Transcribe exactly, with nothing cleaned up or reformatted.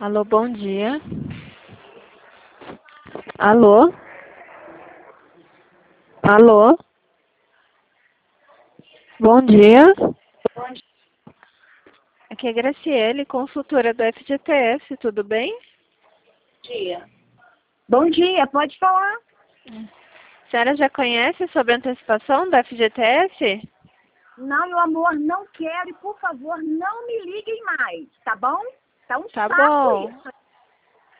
Alô, bom dia. Alô? Alô? Bom dia. Aqui é a Graciele, consultora do F G T S, tudo bem? Dia. Bom dia, pode falar. A senhora já conhece sobre a antecipação do F G T S? Não, meu amor, não quero e, por favor, não me liguem mais, tá bom? Tá um Tá saco bom. isso.